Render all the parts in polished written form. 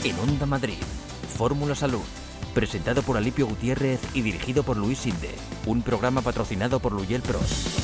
En Onda Madrid, Fórmula Salud, presentado por Alipio Gutiérrez y dirigido por Luis Sinde, un programa patrocinado por Luyel Pros.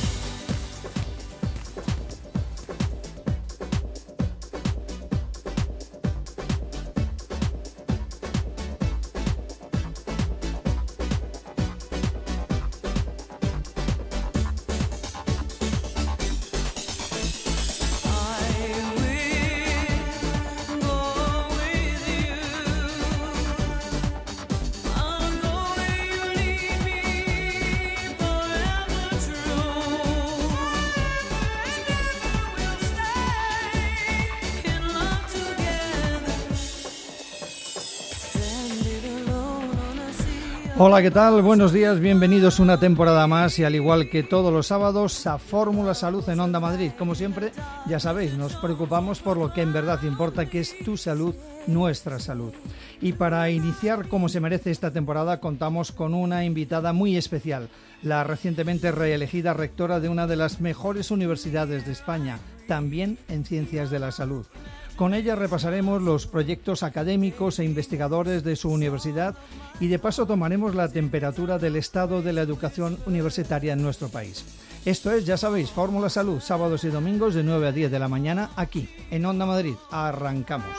Hola, ¿qué tal? Buenos días, bienvenidos una temporada más y al igual que todos los sábados a Fórmula Salud en Onda Madrid. Como siempre, ya sabéis, nos preocupamos por lo que en verdad importa, que es tu salud, nuestra salud. Y para iniciar como se merece esta temporada contamos con una invitada muy especial, la recientemente reelegida rectora de una de las mejores universidades de España, también en ciencias de la salud. Con ella repasaremos los proyectos académicos e investigadores de su universidad y de paso tomaremos la temperatura del estado de la educación universitaria en nuestro país. Esto es, ya sabéis, Fórmula Salud, sábados y domingos de 9 a 10 de la mañana, aquí, en Onda Madrid. Arrancamos.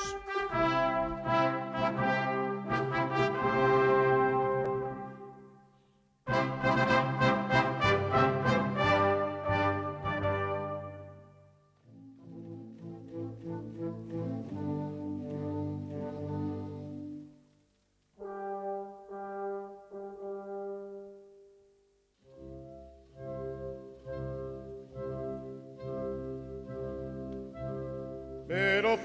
Però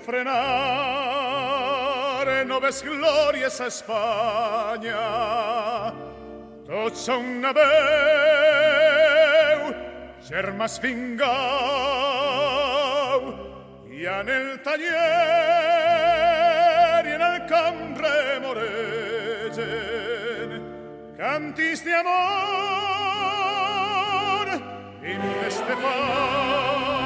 frenare no ves glòries a Espanya, tots són una veu, germans fingau, i en el taller i en el camp remoregen cantis d'amor, himnes de pau.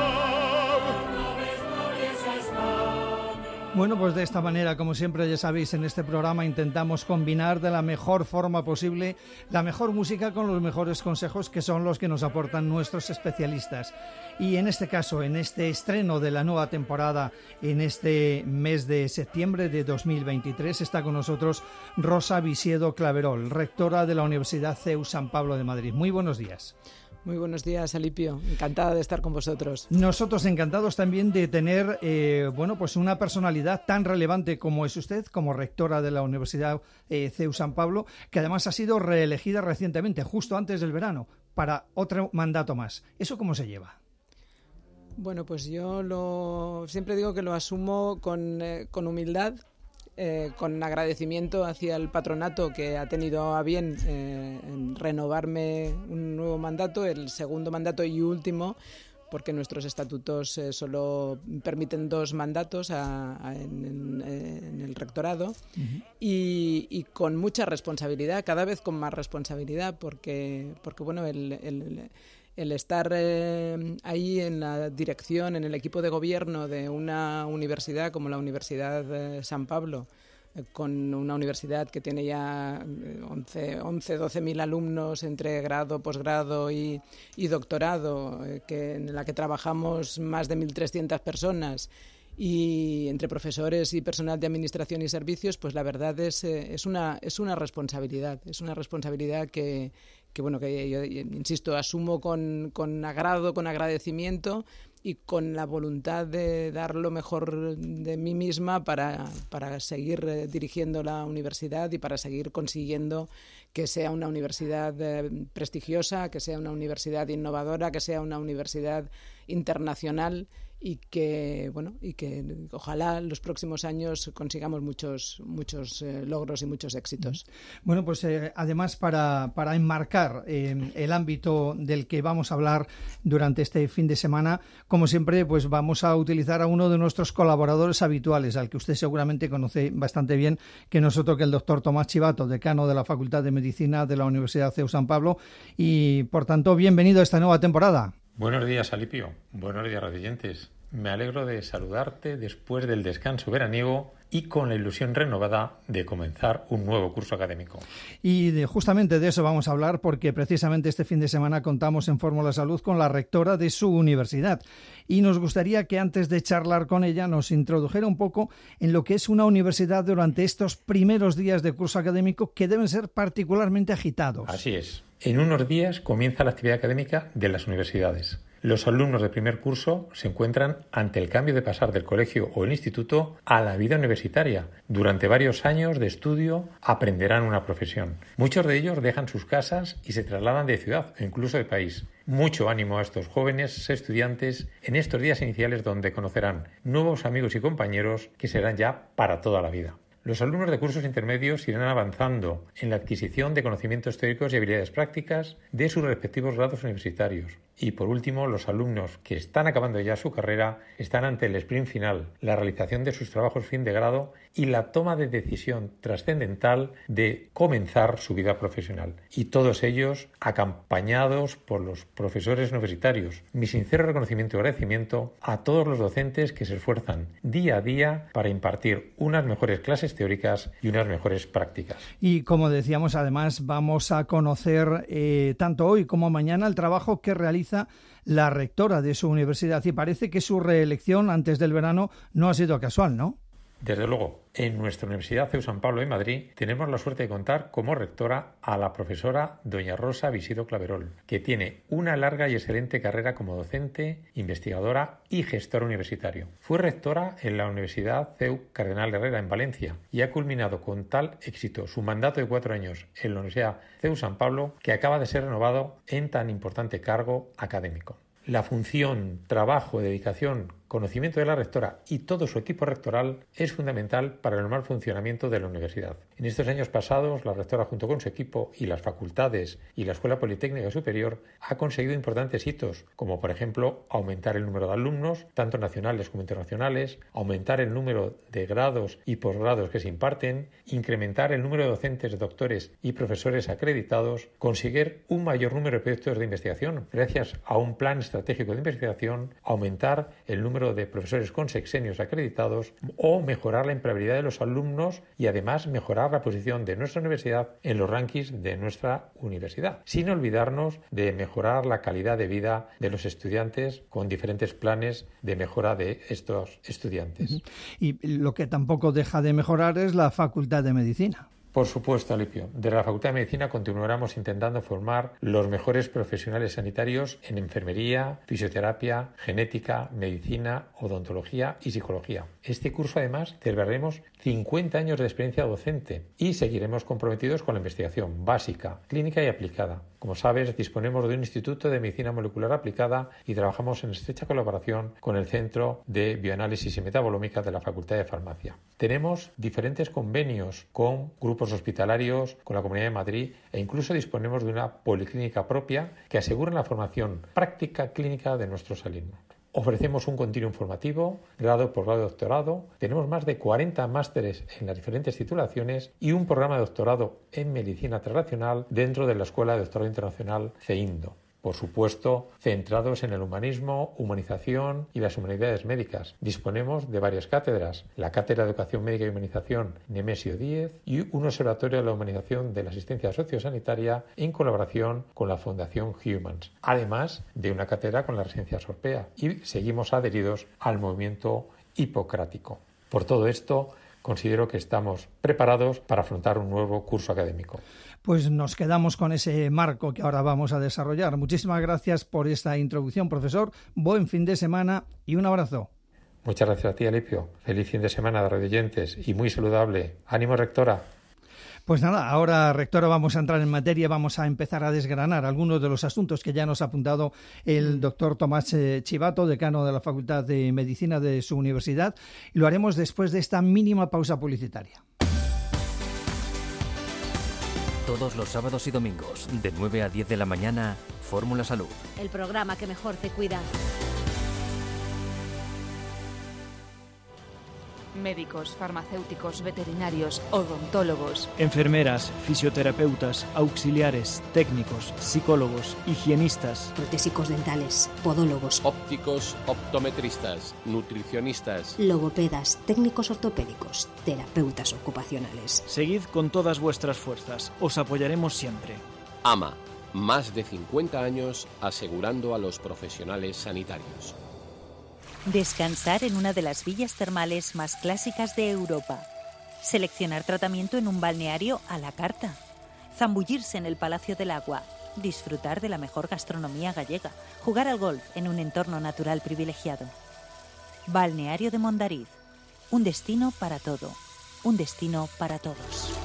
Bueno, pues de esta manera, como siempre ya sabéis, en este programa intentamos combinar de la mejor forma posible la mejor música con los mejores consejos, que son los que nos aportan nuestros especialistas. Y en este caso, en este estreno de la nueva temporada, en este mes de septiembre de 2023, está con nosotros Rosa Visiedo Claverol, rectora de la Universidad CEU San Pablo de Madrid. Muy buenos días. Muy buenos días, Alipio. Encantada de estar con vosotros. Nosotros encantados también de tener pues una personalidad tan relevante como es usted, como rectora de la Universidad CEU San Pablo, que además ha sido reelegida recientemente, justo antes del verano, para otro mandato más. ¿Eso cómo se lleva? Bueno, pues yo siempre digo que lo asumo con humildad, con agradecimiento hacia el patronato que ha tenido a bien en renovarme un nuevo mandato, el segundo mandato y último, porque nuestros estatutos solo permiten 2 mandatos en el rectorado. Uh-huh. y con mucha responsabilidad, cada vez con más responsabilidad, porque bueno, el estar ahí en la dirección, en el equipo de gobierno de una universidad como la Universidad San Pablo, con una universidad que tiene ya 12.000 alumnos entre grado, posgrado y doctorado, en la que trabajamos más de 1.300 personas, y entre profesores y personal de administración y servicios, pues la verdad es una responsabilidad. Es una responsabilidad que bueno, que yo insisto, asumo con agrado, con agradecimiento y con la voluntad de dar lo mejor de mí misma para seguir dirigiendo la universidad y para seguir consiguiendo que sea una universidad prestigiosa, que sea una universidad innovadora, que sea una universidad internacional, y que ojalá en los próximos años consigamos muchos logros y muchos éxitos. Bueno, pues además para enmarcar el ámbito del que vamos a hablar durante este fin de semana, como siempre, pues vamos a utilizar a uno de nuestros colaboradores habituales, al que usted seguramente conoce bastante bien, que no es otro que el doctor Tomás Chivato, decano de la Facultad de Medicina de la Universidad CEU San Pablo, y por tanto, bienvenido a esta nueva temporada. Buenos días, Alipio. Buenos días, radioyentes. Me alegro de saludarte después del descanso veraniego y con la ilusión renovada de comenzar un nuevo curso académico. Y justamente de eso vamos a hablar, porque precisamente este fin de semana contamos en Fórmula Salud con la rectora de su universidad. Y nos gustaría que antes de charlar con ella nos introdujera un poco en lo que es una universidad durante estos primeros días de curso académico, que deben ser particularmente agitados. Así es. En unos días comienza la actividad académica de las universidades. Los alumnos de primer curso se encuentran ante el cambio de pasar del colegio o el instituto a la vida universitaria. Durante varios años de estudio aprenderán una profesión. Muchos de ellos dejan sus casas y se trasladan de ciudad o incluso de país. Mucho ánimo a estos jóvenes estudiantes en estos días iniciales, donde conocerán nuevos amigos y compañeros que serán ya para toda la vida. Los alumnos de cursos intermedios irán avanzando en la adquisición de conocimientos teóricos y habilidades prácticas de sus respectivos grados universitarios. Y por último, los alumnos que están acabando ya su carrera están ante el sprint final, la realización de sus trabajos fin de grado y la toma de decisión trascendental de comenzar su vida profesional. Y todos ellos acompañados por los profesores universitarios. Mi sincero reconocimiento y agradecimiento a todos los docentes que se esfuerzan día a día para impartir unas mejores clases teóricas y unas mejores prácticas. Y como decíamos, además vamos a conocer tanto hoy como mañana el trabajo que realiza la rectora de su universidad, y parece que su reelección antes del verano no ha sido casual, ¿no? Desde luego, en nuestra Universidad CEU San Pablo de Madrid tenemos la suerte de contar como rectora a la profesora doña Rosa Visido Claverol, que tiene una larga y excelente carrera como docente, investigadora y gestor universitario. Fue rectora en la Universidad CEU Cardenal Herrera en Valencia y ha culminado con tal éxito su mandato de 4 años en la Universidad CEU San Pablo, que acaba de ser renovado en tan importante cargo académico. La función, trabajo, dedicación, conocimiento de la rectora y todo su equipo rectoral es fundamental para el normal funcionamiento de la universidad. En estos años pasados, la rectora, junto con su equipo y las facultades y la Escuela Politécnica Superior, ha conseguido importantes hitos, como por ejemplo aumentar el número de alumnos, tanto nacionales como internacionales, aumentar el número de grados y posgrados que se imparten, incrementar el número de docentes, doctores y profesores acreditados, conseguir un mayor número de proyectos de investigación gracias a un plan estratégico de investigación, aumentar el número de profesores con sexenios acreditados o mejorar la empleabilidad de los alumnos y además mejorar la posición de nuestra universidad en los rankings de nuestra universidad, sin olvidarnos de mejorar la calidad de vida de los estudiantes con diferentes planes de mejora de estos estudiantes. Y lo que tampoco deja de mejorar es la Facultad de Medicina. Por supuesto, Alipio. Desde la Facultad de Medicina continuaremos intentando formar los mejores profesionales sanitarios en enfermería, fisioterapia, genética, medicina, odontología y psicología. Este curso, además, celebraremos 50 años de experiencia docente y seguiremos comprometidos con la investigación básica, clínica y aplicada. Como sabes, disponemos de un Instituto de Medicina Molecular Aplicada y trabajamos en estrecha colaboración con el Centro de Bioanálisis y Metabolómica de la Facultad de Farmacia. Tenemos diferentes convenios con grupos hospitalarios, con la Comunidad de Madrid, e incluso disponemos de una policlínica propia que asegura la formación práctica clínica de nuestros alumnos. Ofrecemos un continuo formativo, grado, posgrado y doctorado. Tenemos más de 40 másteres en las diferentes titulaciones y un programa de doctorado en medicina transnacional dentro de la Escuela de Doctorado Internacional CEINDO. Por supuesto, centrados en el humanismo, humanización y las humanidades médicas. Disponemos de varias cátedras: la Cátedra de Educación Médica y Humanización Nemesio 10 y un observatorio de la humanización de la asistencia sociosanitaria en colaboración con la Fundación Humans, además de una cátedra con la Residencia Sorpea, y seguimos adheridos al movimiento hipocrático. Por todo esto, considero que estamos preparados para afrontar un nuevo curso académico. Pues nos quedamos con ese marco que ahora vamos a desarrollar. Muchísimas gracias por esta introducción, profesor. Buen fin de semana y un abrazo. Muchas gracias a ti, Alipio. Feliz fin de semana de radioyentes y muy saludable. ¡Ánimo, rectora! Pues nada, ahora, rectora, vamos a entrar en materia, vamos a empezar a desgranar algunos de los asuntos que ya nos ha apuntado el doctor Tomás Chivato, decano de la Facultad de Medicina de su universidad, y lo haremos después de esta mínima pausa publicitaria. Todos los sábados y domingos, de 9 a 10 de la mañana, Fórmula Salud. El programa que mejor te cuida. Médicos, farmacéuticos, veterinarios, odontólogos. Enfermeras, fisioterapeutas, auxiliares, técnicos, psicólogos, higienistas. Protésicos dentales, podólogos. Ópticos, optometristas, nutricionistas. Logopedas, técnicos ortopédicos, terapeutas ocupacionales. Seguid con todas vuestras fuerzas. Os apoyaremos siempre. AMA, más de 50 años asegurando a los profesionales sanitarios. Descansar en una de las villas termales más clásicas de Europa. Seleccionar tratamiento en un balneario a la carta. Zambullirse en el Palacio del Agua. Disfrutar de la mejor gastronomía gallega. Jugar al golf en un entorno natural privilegiado. Balneario de Mondariz. Un destino para todo. Un destino para todos.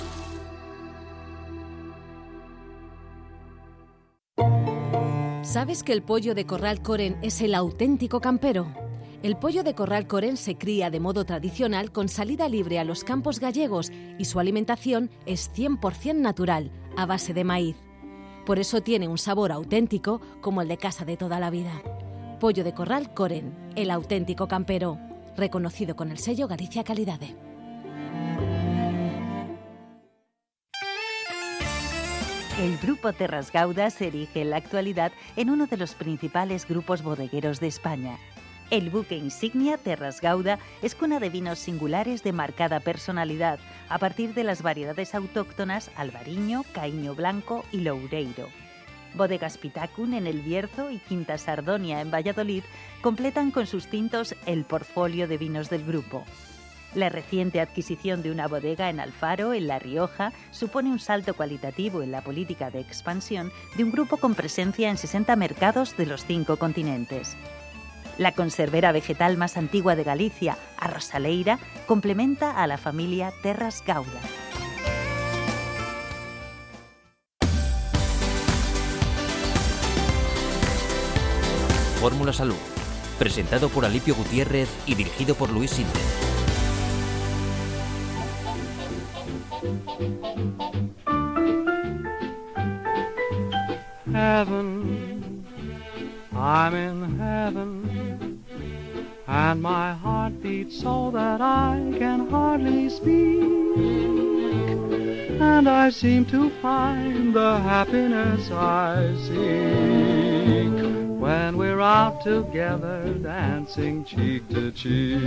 ¿Sabes que el pollo de Corral Coren es el auténtico campero? El pollo de Corral Coren se cría de modo tradicional con salida libre a los campos gallegos y su alimentación es 100% natural, a base de maíz. Por eso tiene un sabor auténtico como el de casa de toda la vida. Pollo de Corral Coren, el auténtico campero, reconocido con el sello Galicia Calidade. El Grupo Terras Gauda se erige en la actualidad en uno de los principales grupos bodegueros de España. El buque insignia Terras Gauda es cuna de vinos singulares de marcada personalidad, a partir de las variedades autóctonas Albariño, Caíño Blanco y Loureiro. Bodegas Pitacun en El Bierzo y Quinta Sardonia en Valladolid completan con sus tintos el portfolio de vinos del grupo. La reciente adquisición de una bodega en Alfaro, en La Rioja, supone un salto cualitativo en la política de expansión de un grupo con presencia en 60 mercados de los 5 continentes. La conservera vegetal más antigua de Galicia, a Rosaleira, complementa a la familia Terras Gauda. Fórmula Salud, presentado por Alipio Gutiérrez y dirigido por Luis Sinde. Heaven, I'm in heaven, and my heart beats so that I can hardly speak, and I seem to find the happiness I seek when we're out together dancing cheek to cheek.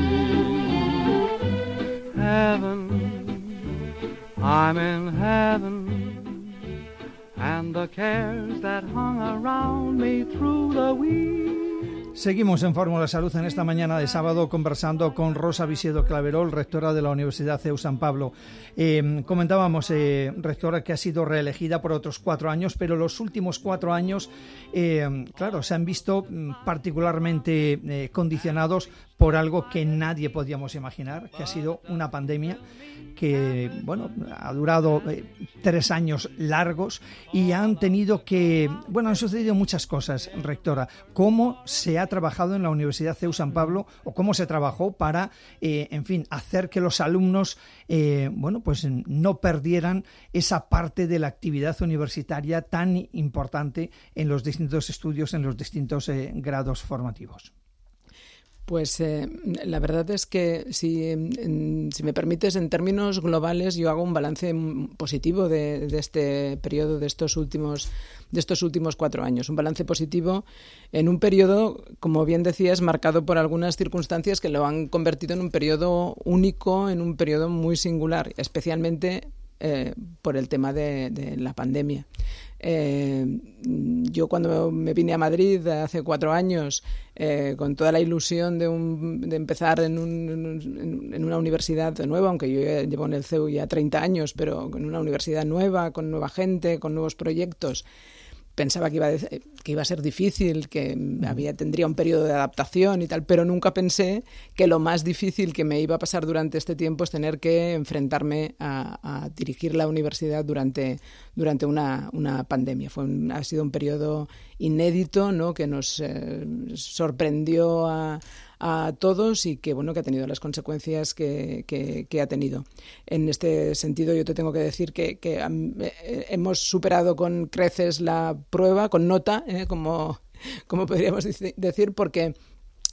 Heaven, I'm in heaven, and the cares that hung around me through the week. Seguimos en Fórmula Salud en esta mañana de sábado conversando con Rosa Visiedo Claverol, rectora de la Universidad CEU San Pablo. Comentábamos, rectora, que ha sido reelegida por otros 4 años, pero los últimos 4 años, claro, se han visto particularmente condicionados por algo que nadie podíamos imaginar, que ha sido una pandemia que, bueno, ha durado 3 años largos y han sucedido muchas cosas, rectora. ¿Cómo se ha trabajado en la Universidad CEU San Pablo o cómo se trabajó para, hacer que los alumnos, no perdieran esa parte de la actividad universitaria tan importante en los distintos estudios, en los distintos grados formativos? Pues la verdad es que, si me permites, en términos globales, yo hago un balance positivo de este periodo, de estos últimos 4 años. Un balance positivo en un periodo, como bien decías, marcado por algunas circunstancias que lo han convertido en un periodo único, en un periodo muy singular, especialmente por el tema de la pandemia. Yo cuando me vine a Madrid hace 4 años con toda la ilusión de empezar en una universidad nueva, aunque yo llevo en el CEU ya 30 años, pero en una universidad nueva, con nueva gente, con nuevos proyectos, pensaba que iba a ser difícil, que tendría un periodo de adaptación y tal, pero nunca pensé que lo más difícil que me iba a pasar durante este tiempo es tener que enfrentarme a dirigir la universidad durante una pandemia. Ha sido un periodo inédito, ¿no?, que nos sorprendió a todos y que ha tenido las consecuencias que ha tenido. En este sentido, yo te tengo que decir que hemos superado con creces la prueba, con nota, como podríamos decir, porque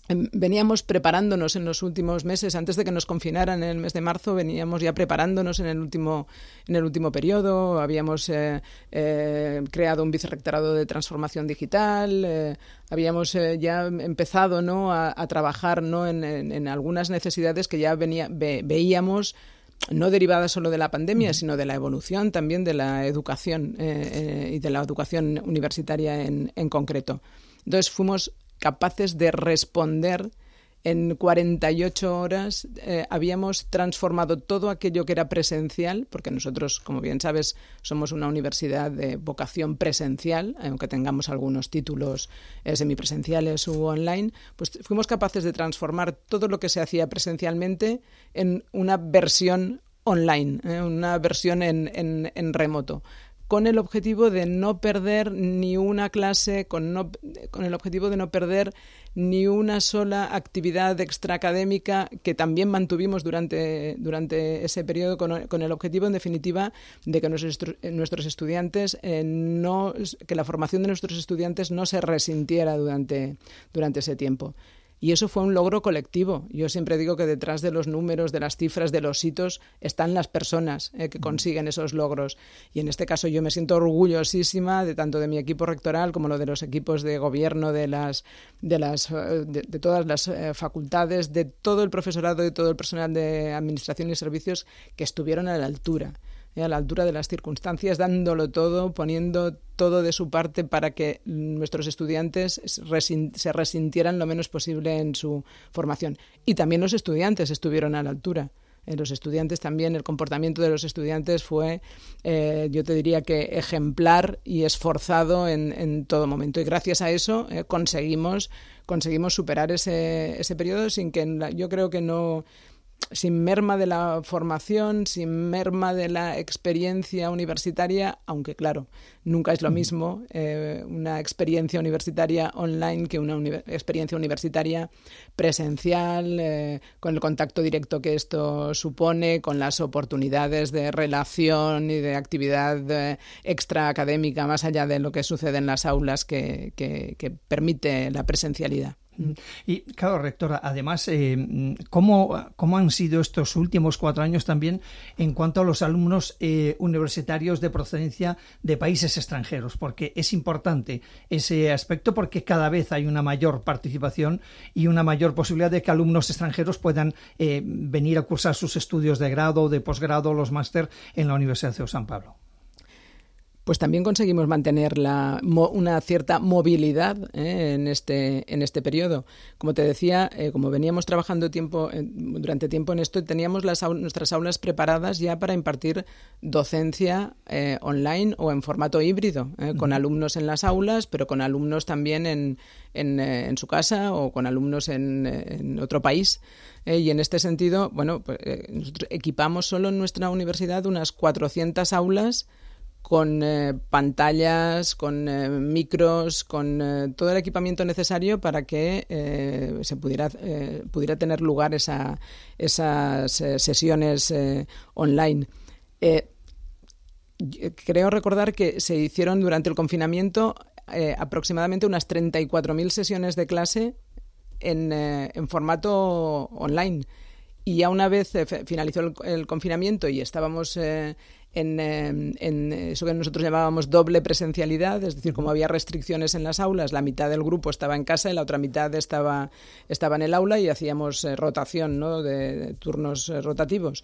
veníamos preparándonos en los últimos meses, antes de que nos confinaran en el mes de marzo, veníamos ya preparándonos en el último periodo. Habíamos creado un vicerrectorado de transformación digital, habíamos ya empezado, ¿no?, a trabajar, ¿no?, en algunas necesidades que ya veíamos, no derivadas solo de la pandemia, sino de la evolución también de la educación y de la educación universitaria en concreto. Entonces fuimos capaces de responder en 48 horas. Habíamos transformado todo aquello que era presencial, porque nosotros, como bien sabes, somos una universidad de vocación presencial, aunque tengamos algunos títulos semipresenciales u online, pues fuimos capaces de transformar todo lo que se hacía presencialmente en una versión online, una versión en remoto, con el objetivo de no perder ni una clase, con el objetivo de no perder ni una sola actividad extraacadémica, que también mantuvimos durante ese periodo, con el objetivo, en definitiva, de que nuestros estudiantes que la formación de nuestros estudiantes no se resintiera durante ese tiempo. Y eso fue un logro colectivo. Yo siempre digo que detrás de los números, de las cifras, de los hitos, están las personas que consiguen esos logros. Y en este caso yo me siento orgullosísima tanto de mi equipo rectoral como lo de los equipos de gobierno, de todas las facultades, de todo el profesorado y todo el personal de administración y servicios, que estuvieron a la altura de las circunstancias, dándolo todo, poniendo todo de su parte para que nuestros estudiantes se resintieran lo menos posible en su formación. Y también los estudiantes estuvieron a la altura. Los estudiantes también, el comportamiento de los estudiantes fue, yo te diría que ejemplar y esforzado en todo momento. Y gracias a eso conseguimos superar ese periodo yo creo que no... sin merma de la formación, sin merma de la experiencia universitaria, aunque claro, nunca es lo mismo una experiencia universitaria online que una experiencia universitaria presencial, con el contacto directo que esto supone, con las oportunidades de relación y de actividad extraacadémica más allá de lo que sucede en las aulas que permite la presencialidad. Y claro, rectora, además, ¿cómo han sido estos últimos 4 años también en cuanto a los alumnos universitarios de procedencia de países extranjeros? Porque es importante ese aspecto, porque cada vez hay una mayor participación y una mayor posibilidad de que alumnos extranjeros puedan venir a cursar sus estudios de grado o de posgrado, los máster en la Universidad de San Pablo. Pues también conseguimos mantener una cierta movilidad en este periodo. Como te decía, como veníamos trabajando durante tiempo en esto, teníamos nuestras aulas preparadas ya para impartir docencia online o en formato híbrido, con alumnos en las aulas, pero con alumnos también en su casa o con alumnos en otro país. Y en este sentido, bueno, pues, nosotros equipamos solo en nuestra universidad unas 400 aulas con pantallas, con micros, con todo el equipamiento necesario para que se pudiera tener lugar esas sesiones online. Creo recordar que se hicieron durante el confinamiento aproximadamente unas 34.000 sesiones de clase en formato online. Y ya una vez finalizó el confinamiento y estábamos en eso que nosotros llamábamos doble presencialidad, es decir, como había restricciones en las aulas, la mitad del grupo estaba en casa y la otra mitad estaba en el aula, y hacíamos rotación, ¿no?, de turnos rotativos.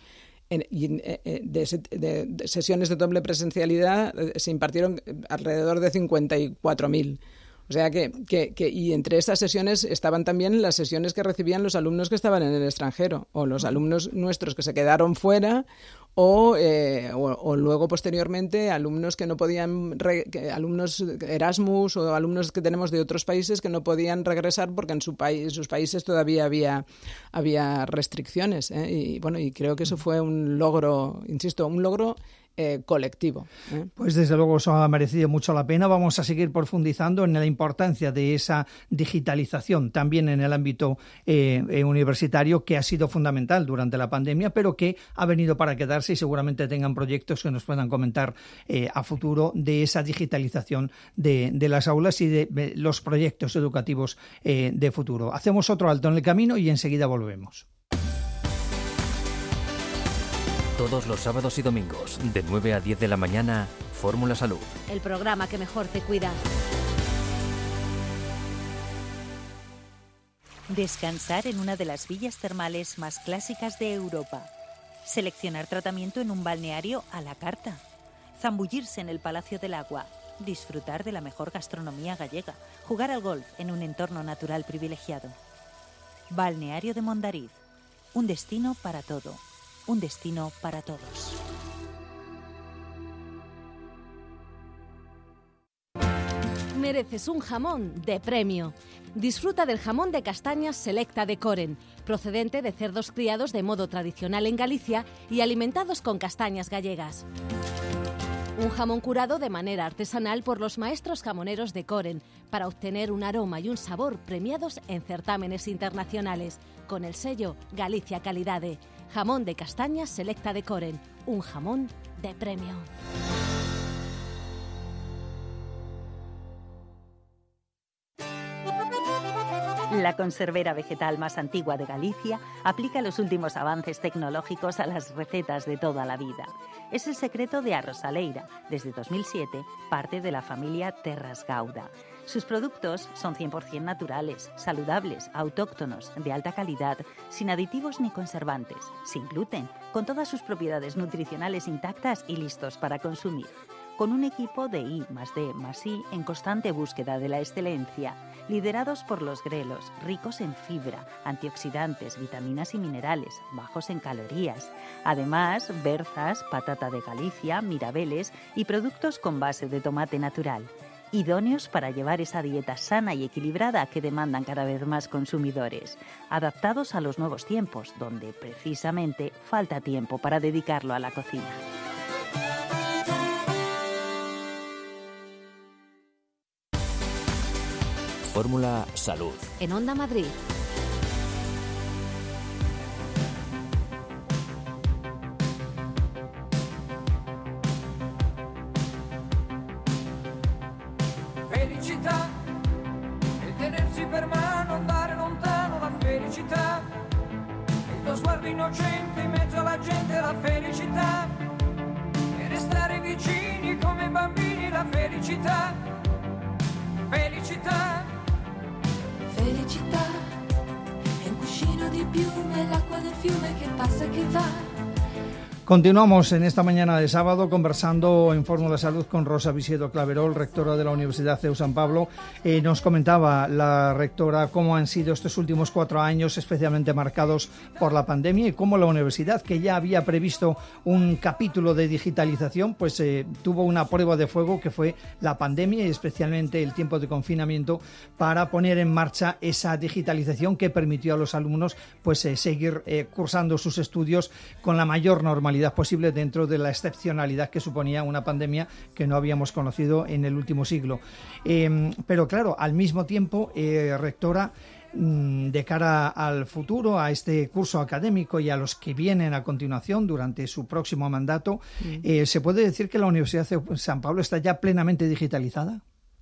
De sesiones de doble presencialidad se impartieron alrededor de 54.000. O sea y entre estas sesiones estaban también las sesiones que recibían los alumnos que estaban en el extranjero, o los alumnos nuestros que se quedaron fuera, o luego posteriormente alumnos que no podían, alumnos Erasmus o alumnos que tenemos de otros países que no podían regresar porque en sus países todavía había restricciones, y bueno, y creo que eso fue un logro, insisto, un logro colectivo. Pues desde luego eso ha merecido mucho la pena. Vamos a seguir profundizando en la importancia de esa digitalización también en el ámbito universitario, que ha sido fundamental durante la pandemia, pero que ha venido para quedarse, y seguramente tengan proyectos que nos puedan comentar a futuro de esa digitalización de las aulas y de los proyectos educativos de futuro. Hacemos otro alto en el camino y enseguida volvemos. Todos los sábados y domingos, de 9 a 10 de la mañana, Fórmula Salud. El programa que mejor te cuida. Descansar en una de las villas termales más clásicas de Europa. Seleccionar tratamiento en un balneario a la carta. Zambullirse en el Palacio del Agua. Disfrutar de la mejor gastronomía gallega. Jugar al golf en un entorno natural privilegiado. Balneario de Mondariz. Un destino para todo. Un destino para todos. Mereces un jamón de premio. Disfruta del jamón de castañas Selecta de Coren, procedente de cerdos criados de modo tradicional en Galicia y alimentados con castañas gallegas. Un jamón curado de manera artesanal por los maestros jamoneros de Coren para obtener un aroma y un sabor premiados en certámenes internacionales, con el sello Galicia Calidade. Jamón de castañas Selecta de Coren, un jamón de premio. La conservera vegetal más antigua de Galicia aplica los últimos avances tecnológicos a las recetas de toda la vida. Es el secreto de Arrosaleira, desde 2007, parte de la familia Terras Gauda. Sus productos son 100% naturales, saludables, autóctonos, de alta calidad, sin aditivos ni conservantes, sin gluten, con todas sus propiedades nutricionales intactas y listos para consumir. Con un equipo de I+D+I en constante búsqueda de la excelencia, liderados por los grelos, ricos en fibra, antioxidantes, vitaminas y minerales, bajos en calorías. Además, berzas, patata de Galicia, mirabeles y productos con base de tomate natural. Idóneos para llevar esa dieta sana y equilibrada que demandan cada vez más consumidores, adaptados a los nuevos tiempos, donde precisamente falta tiempo para dedicarlo a la cocina. Fórmula Salud. En Onda Madrid. Felicità e tenersi per mano, andare lontano, la felicità. Il tuo sguardo innocente in mezzo alla gente, la felicità. E restare vicini come bambini, la felicità. Felicità. Felicità è un cuscino di piume, l'acqua del fiume che passa e che va. Continuamos en esta mañana de sábado conversando en Fórmula Salud con Rosa Visiedo Claverol, rectora de la Universidad CEU San Pablo. Nos comentaba la rectora cómo han sido estos últimos 4 años especialmente marcados por la pandemia y cómo la universidad, que ya había previsto un capítulo de digitalización, pues tuvo una prueba de fuego que fue la pandemia y especialmente el tiempo de confinamiento para poner en marcha esa digitalización que permitió a los alumnos pues seguir cursando sus estudios con la mayor normalidad posible dentro de la excepcionalidad que suponía una pandemia que no habíamos conocido en el último siglo. Pero claro, al mismo tiempo, rectora, de cara al futuro, a este curso académico y a los que vienen a continuación durante su próximo mandato, ¿se puede decir que la Universidad de San Pablo está ya plenamente digitalizada?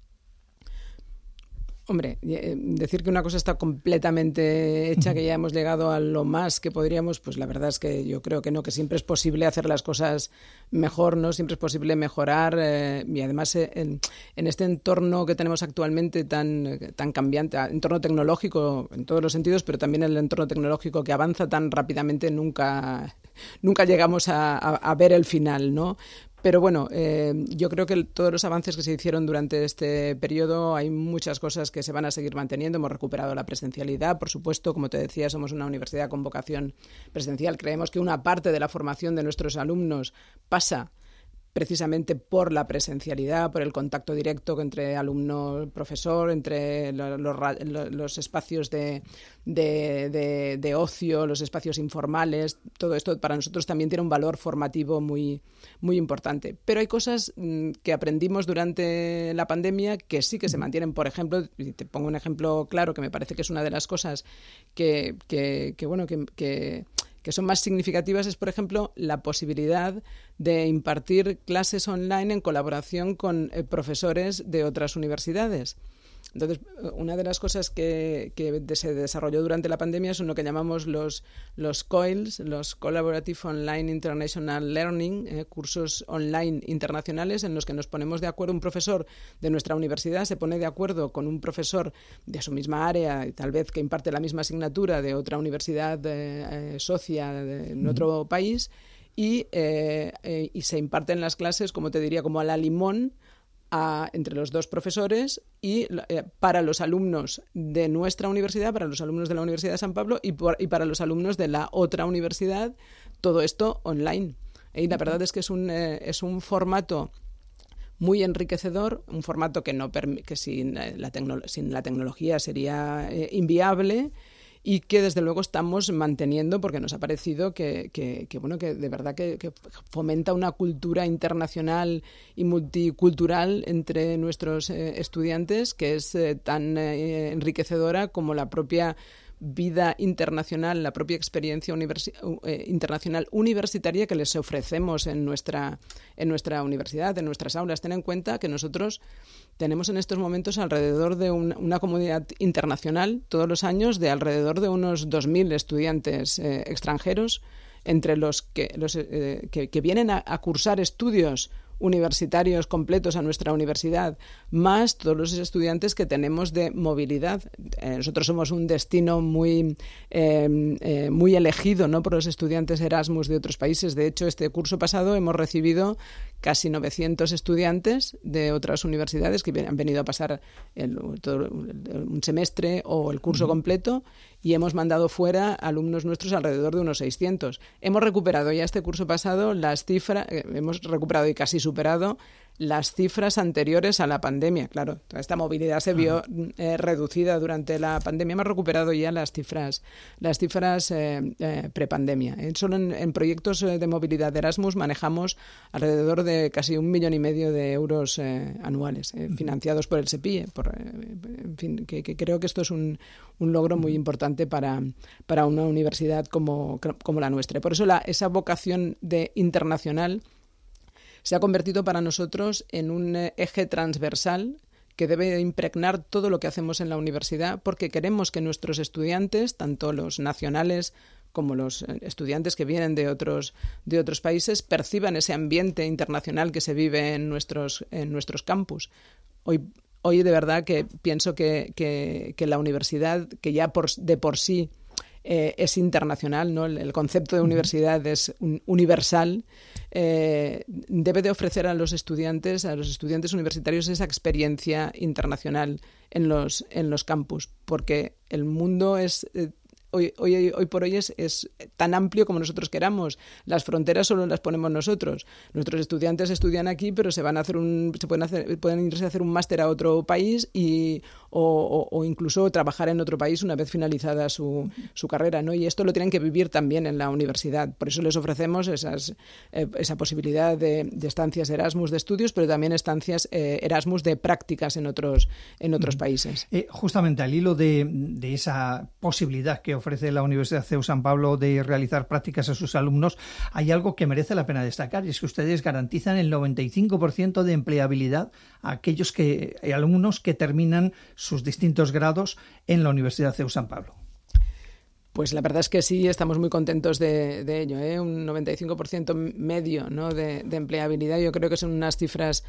Hombre, decir que una cosa está completamente hecha, que ya hemos llegado a lo más que podríamos, pues la verdad es que yo creo que no, que siempre es posible hacer las cosas mejor, ¿no? Siempre es posible mejorar y además en este entorno que tenemos actualmente tan cambiante, entorno tecnológico en todos los sentidos, pero también el entorno tecnológico que avanza tan rápidamente, nunca llegamos a ver el final, ¿no? Pero bueno, yo creo que todos los avances que se hicieron durante este periodo, hay muchas cosas que se van a seguir manteniendo. Hemos recuperado la presencialidad, por supuesto. Como te decía, somos una universidad con vocación presencial. Creemos que una parte de la formación de nuestros alumnos pasa precisamente por la presencialidad, por el contacto directo entre alumno-profesor, entre los espacios de ocio, los espacios informales. Todo esto para nosotros también tiene un valor formativo muy, muy importante. Pero hay cosas que aprendimos durante la pandemia que sí que se mantienen. Por ejemplo, y te pongo un ejemplo claro que me parece que es una de las cosas que son más significativas, es, por ejemplo, la posibilidad de impartir clases online en colaboración con profesores de otras universidades. Entonces, una de las cosas que se desarrolló durante la pandemia son lo que llamamos los COILs, los Collaborative Online International Learning, cursos online internacionales en los que nos ponemos de acuerdo. Un profesor de nuestra universidad se pone de acuerdo con un profesor de su misma área, y tal vez que imparte la misma asignatura de otra universidad socia en otro país, y se imparten las clases, como te diría, como a la limón, entre los dos profesores, y para los alumnos de nuestra universidad, para los alumnos de la Universidad de San Pablo y para los alumnos de la otra universidad, todo esto online. Y la verdad es que es un formato muy enriquecedor, un formato que sin la tecnología sería inviable, y que desde luego estamos manteniendo porque nos ha parecido que de verdad que fomenta una cultura internacional y multicultural entre nuestros estudiantes, que es tan enriquecedora como la propia vida internacional, la propia experiencia internacional universitaria que les ofrecemos en nuestra universidad, en nuestras aulas. Ten en cuenta que nosotros tenemos en estos momentos alrededor de una comunidad internacional todos los años de alrededor de unos 2.000 estudiantes extranjeros, entre los que vienen a cursar estudios universitarios completos a nuestra universidad, más todos los estudiantes que tenemos de movilidad. Nosotros somos un destino muy elegido, ¿no?, por los estudiantes Erasmus de otros países. De hecho, este curso pasado hemos recibido casi 900 estudiantes de otras universidades que han venido a pasar un semestre o el curso completo, y hemos mandado fuera alumnos nuestros alrededor de unos 600. Hemos recuperado ya este curso pasado las cifras, hemos recuperado y casi superado las cifras anteriores a la pandemia. Claro, toda esta movilidad se vio reducida durante la pandemia. Hemos recuperado ya las cifras prepandemia. Solo en proyectos de movilidad de Erasmus manejamos alrededor de casi 1,5 millones de euros anuales, financiados por el SEPI. En fin, que creo que esto es un logro muy importante para una universidad como la nuestra. Por eso esa vocación de internacional se ha convertido para nosotros en un eje transversal que debe impregnar todo lo que hacemos en la universidad, porque queremos que nuestros estudiantes, tanto los nacionales como los estudiantes que vienen de otros países, perciban ese ambiente internacional que se vive en nuestros campus. Hoy de verdad que pienso que la universidad, que ya de por sí es internacional, ¿no? El concepto de universidad es universal, debe de ofrecer a los estudiantes universitarios esa experiencia internacional en los campus, porque el mundo es hoy por hoy es tan amplio como nosotros queramos. Las fronteras solo las ponemos nosotros. Nuestros estudiantes estudian aquí, pero pueden irse a hacer un máster a otro país o incluso trabajar en otro país una vez finalizada su carrera, ¿no? Y esto lo tienen que vivir también en la universidad. Por eso les ofrecemos esa posibilidad de estancias Erasmus de estudios, pero también estancias Erasmus de prácticas en otros países. Justamente al hilo de esa posibilidad que ofrece la Universidad CEU San Pablo de realizar prácticas a sus alumnos, hay algo que merece la pena destacar, y es que ustedes garantizan el 95% de empleabilidad a aquellos alumnos que terminan sus distintos grados en la Universidad CEU San Pablo. Pues la verdad es que sí, estamos muy contentos de ello, un 95% medio, ¿no?, de empleabilidad. Yo creo que son unas cifras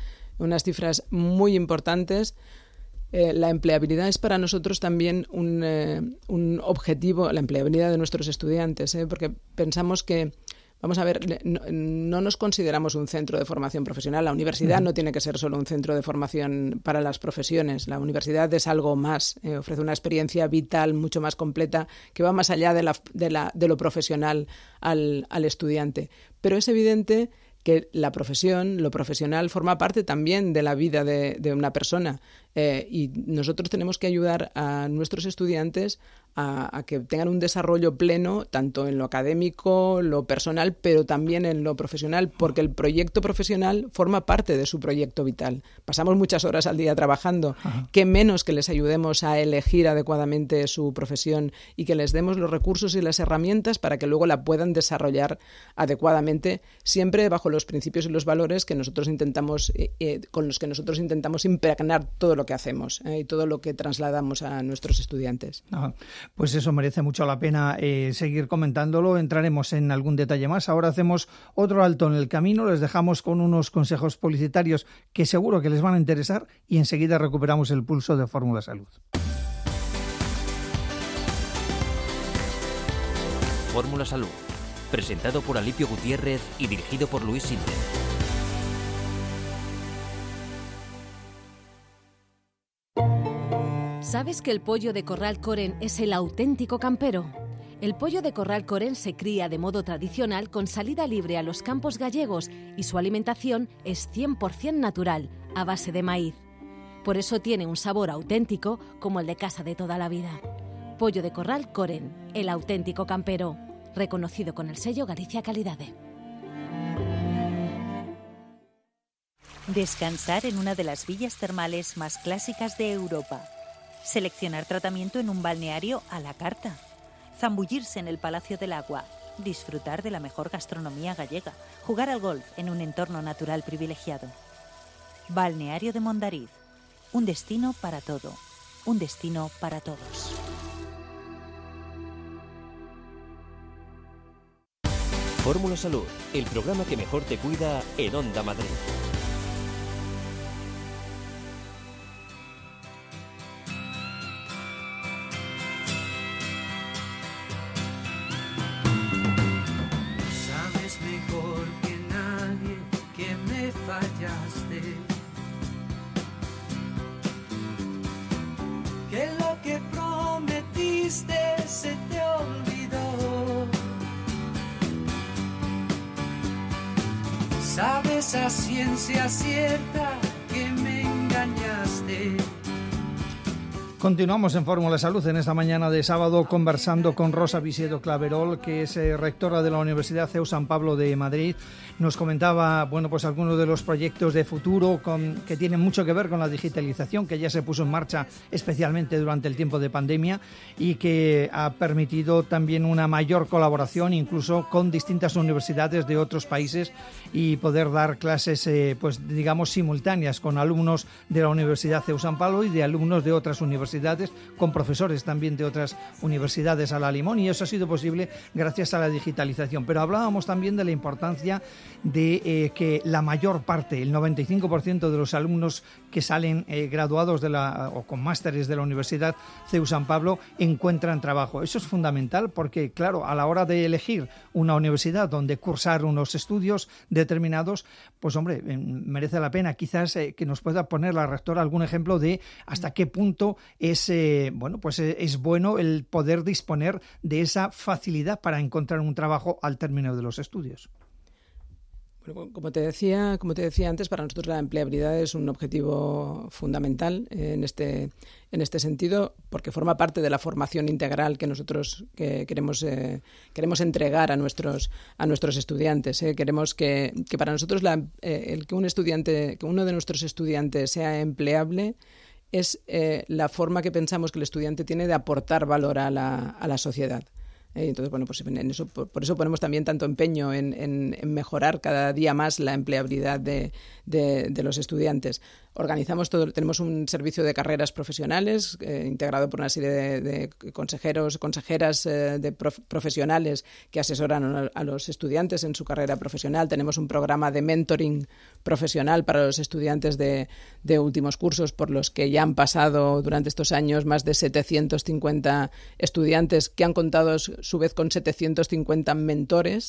muy importantes. La empleabilidad es para nosotros también un objetivo, la empleabilidad de nuestros estudiantes, porque pensamos que, vamos a ver, no nos consideramos un centro de formación profesional. La universidad no tiene que ser solo un centro de formación para las profesiones. La universidad es algo más, ofrece una experiencia vital mucho más completa que va más allá de lo profesional al estudiante. Pero es evidente que la profesión, lo profesional, forma parte también de la vida de una persona. Y nosotros tenemos que ayudar a nuestros estudiantes a que tengan un desarrollo pleno, tanto en lo académico, lo personal, pero también en lo profesional, porque el proyecto profesional forma parte de su proyecto vital. Pasamos muchas horas al día trabajando. Qué menos que les ayudemos a elegir adecuadamente su profesión y que les demos los recursos y las herramientas para que luego la puedan desarrollar adecuadamente, siempre bajo los principios y los valores que nosotros intentamos, con los que nosotros intentamos impregnar todo lo que hacemos y todo lo que trasladamos a nuestros estudiantes. Pues eso merece mucho la pena seguir comentándolo. Entraremos en algún detalle más. Ahora hacemos otro alto en el camino. Les dejamos con unos consejos publicitarios que seguro que les van a interesar y enseguida recuperamos el pulso de Fórmula Salud. Fórmula Salud, presentado por Alipio Gutiérrez y dirigido por Luis Sinde. ¿Sabes que el pollo de corral Coren es el auténtico campero? El pollo de corral Coren se cría de modo tradicional con salida libre a los campos gallegos y su alimentación es 100% natural, a base de maíz. Por eso tiene un sabor auténtico como el de casa de toda la vida. Pollo de corral Coren, el auténtico campero, reconocido con el sello Galicia Calidade. Descansar en una de las villas termales más clásicas de Europa. Seleccionar tratamiento en un balneario a la carta. Zambullirse en el Palacio del Agua. Disfrutar de la mejor gastronomía gallega. Jugar al golf en un entorno natural privilegiado. Balneario de Mondariz. Un destino para todo. Un destino para todos. Fórmula Salud, el programa que mejor te cuida en Onda Madrid. Sabes mejor que nadie que me fallaste, que lo que prometiste se te olvidó. Sabes a ciencia cierta que me engañaste. Continuamos en Fórmula Salud en esta mañana de sábado conversando con Rosa Visiedo Claverol, que es rectora de la Universidad CEU San Pablo de Madrid. Nos comentaba, bueno, pues algunos de los proyectos de futuro que tienen mucho que ver con la digitalización, que ya se puso en marcha especialmente durante el tiempo de pandemia y que ha permitido también una mayor colaboración incluso con distintas universidades de otros países y poder dar clases, pues digamos, simultáneas con alumnos de la Universidad CEU San Pablo y de alumnos de otras universidades, con profesores también de otras universidades a la limón, y eso ha sido posible gracias a la digitalización. Pero hablábamos también de la importancia de que la mayor parte, el 95% de los alumnos que salen graduados o con másteres de la Universidad CEU San Pablo encuentran trabajo. Eso es fundamental porque, claro, a la hora de elegir una universidad donde cursar unos estudios determinados, pues hombre, merece la pena quizás que nos pueda poner la rectora algún ejemplo de hasta qué punto es bueno el poder disponer de esa facilidad para encontrar un trabajo al término de los estudios. Bueno, como te decía antes, para nosotros la empleabilidad es un objetivo fundamental en este sentido, porque forma parte de la formación integral que nosotros queremos entregar a nuestros estudiantes. Queremos que para nosotros el que uno de nuestros estudiantes sea empleable es la forma que pensamos que el estudiante tiene de aportar valor a la sociedad. Entonces, bueno, pues por eso ponemos también tanto empeño en mejorar cada día más la empleabilidad de los estudiantes. Organizamos tenemos un servicio de carreras profesionales integrado por una serie de consejeros, consejeras profesionales que asesoran a los estudiantes en su carrera profesional. Tenemos un programa de mentoring profesional para los estudiantes de últimos cursos, por los que ya han pasado durante estos años más de 750 estudiantes que han contado a su vez con 750 mentores.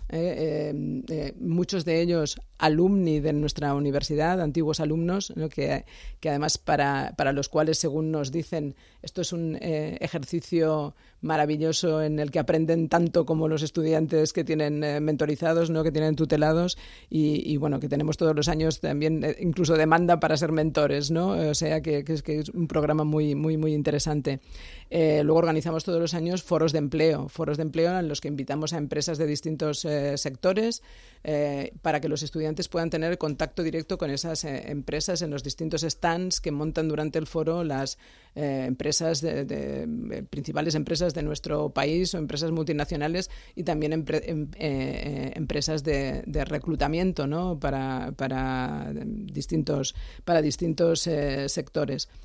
Muchos de ellos alumni de nuestra universidad, antiguos alumnos, ¿no? que además para los cuales, según nos dicen, esto es un ejercicio maravilloso en el que aprenden tanto como los estudiantes que tienen mentorizados, ¿no? Que tienen tutelados y bueno, que tenemos todos los años también incluso demanda para ser mentores, ¿no? O sea que es un programa muy, muy, muy interesante. Luego organizamos todos los años foros de empleo en los que invitamos a empresas de distintos sectores para que los estudiantes puedan tener contacto directo con esas empresas en los distintos stands que montan durante el foro las empresas principales empresas de nuestro país o empresas multinacionales y también empresas de reclutamiento, ¿no? para distintos sectores.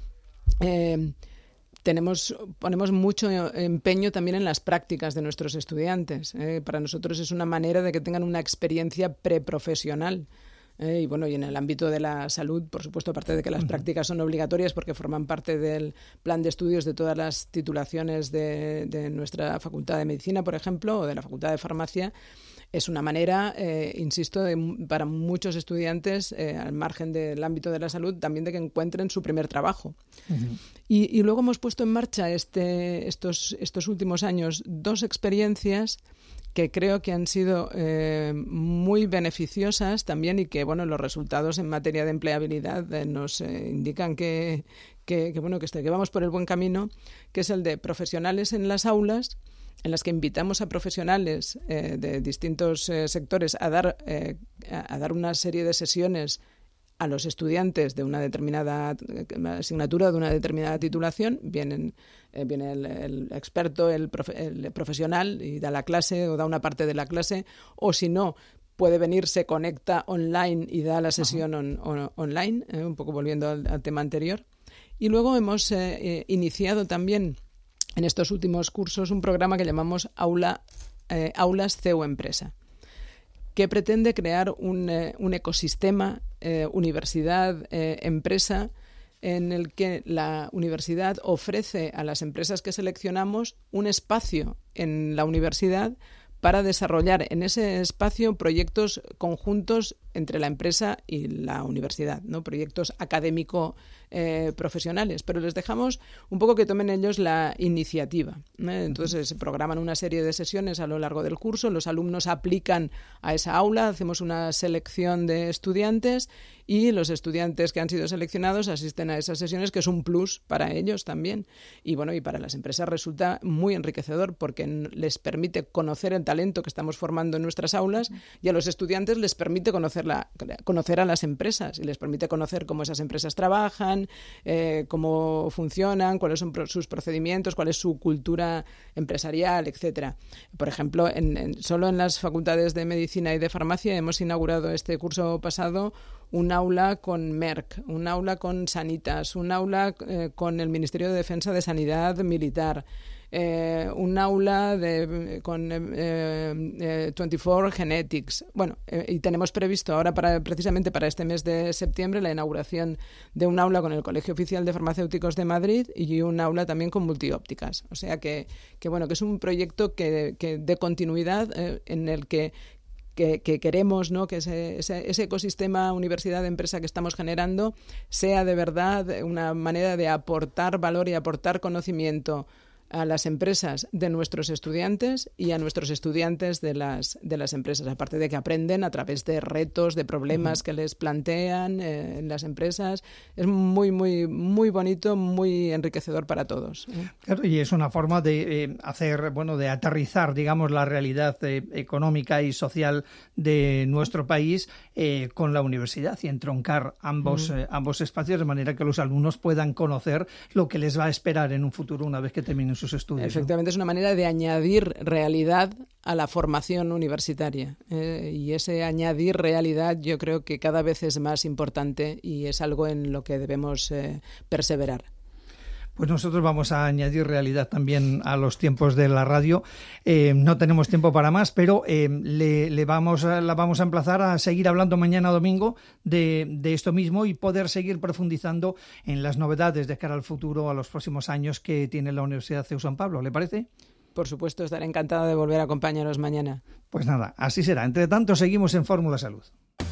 Ponemos mucho empeño también en las prácticas de nuestros estudiantes. Para nosotros es una manera de que tengan una experiencia preprofesional. Y bueno, y en el ámbito de la salud, por supuesto, aparte de que las prácticas son obligatorias porque forman parte del plan de estudios de todas las titulaciones de nuestra Facultad de Medicina, por ejemplo, o de la Facultad de Farmacia, es una manera, insisto, para muchos estudiantes, al margen del ámbito de la salud, también de que encuentren su primer trabajo. Uh-huh. Y luego hemos puesto en marcha estos últimos años 2 experiencias que creo que han sido muy beneficiosas también y que bueno, los resultados en materia de empleabilidad nos indican que vamos por el buen camino, que es el de profesionales en las aulas, en las que invitamos a profesionales de distintos sectores a dar una serie de sesiones a los estudiantes de una determinada asignatura, de una determinada titulación. Viene el experto, el profesional y da la clase o da una parte de la clase, o si no, puede venir, se conecta online y da la sesión online, un poco volviendo al tema anterior. Y luego hemos iniciado también en estos últimos cursos un programa que llamamos Aulas CEU Empresa, que pretende crear un ecosistema universidad-empresa en el que la universidad ofrece a las empresas que seleccionamos un espacio en la universidad para desarrollar en ese espacio proyectos conjuntos entre la empresa y la universidad, ¿no? Proyectos académico-profesionales, pero les dejamos un poco que tomen ellos la iniciativa, ¿no? Entonces se programan una serie de sesiones a lo largo del curso, los alumnos aplican a esa aula, hacemos una selección de estudiantes y los estudiantes que han sido seleccionados asisten a esas sesiones, que es un plus para ellos también. Y bueno, y para las empresas resulta muy enriquecedor porque les permite conocer el talento que estamos formando en nuestras aulas y a los estudiantes les permite conocer a las empresas y les permite conocer cómo esas empresas trabajan, cómo funcionan, cuáles son sus procedimientos, cuál es su cultura empresarial, etcétera. Por ejemplo, solo en las facultades de Medicina y de Farmacia hemos inaugurado este curso pasado un aula con Merck, un aula con Sanitas, un aula con el Ministerio de Defensa de Sanidad Militar, un aula con 24 Genetics. Bueno, y tenemos previsto ahora precisamente para este mes de septiembre la inauguración de un aula con el Colegio Oficial de Farmacéuticos de Madrid y un aula también con multiópticas. O sea que es un proyecto que de continuidad en el que queremos, ¿no? Que ese ecosistema universidad-empresa que estamos generando sea de verdad una manera de aportar valor y aportar conocimiento a las empresas de nuestros estudiantes y a nuestros estudiantes de las empresas, aparte de que aprenden a través de retos, de problemas que les plantean en las empresas. Es muy, muy, muy bonito, muy enriquecedor para todos. Claro, y es una forma de de aterrizar, digamos, la realidad económica y social de nuestro país con la universidad y entroncar ambos espacios de manera que los alumnos puedan conocer lo que les va a esperar en un futuro una vez que terminen sus estudios. Efectivamente, ¿no? Es una manera de añadir realidad a la formación universitaria y ese añadir realidad yo creo que cada vez es más importante y es algo en lo que debemos perseverar. Pues nosotros vamos a añadir realidad también a los tiempos de la radio. No tenemos tiempo para más, pero la vamos a emplazar a seguir hablando mañana domingo de esto mismo y poder seguir profundizando en las novedades de cara al futuro, a los próximos años que tiene la Universidad CEU San Pablo. ¿Le parece? Por supuesto, estaré encantada de volver a acompañaros mañana. Pues nada, así será. Entre tanto, seguimos en Fórmula Salud.